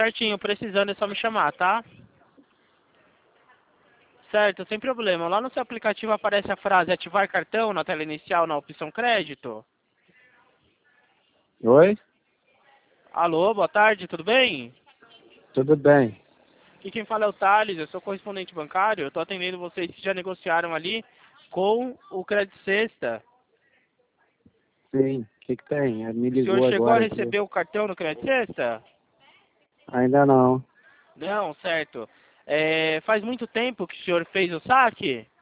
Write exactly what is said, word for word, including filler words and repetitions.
certinho, precisando é só me chamar, tá? Certo, sem problema. Lá no seu aplicativo aparece a frase ativar cartão na tela inicial na opção crédito. Oi? Alô, boa tarde, tudo bem? Tudo bem. Aqui quem fala é o Thales, eu sou correspondente bancário. Eu estou atendendo vocês que já negociaram ali com o Crédito Sexta. Sim, o que que tem? Ele me O senhor ligou chegou a agora aqui. receber o cartão no Crédito Sexta? Ainda não. Não, certo. É, faz muito tempo que o senhor fez o saque?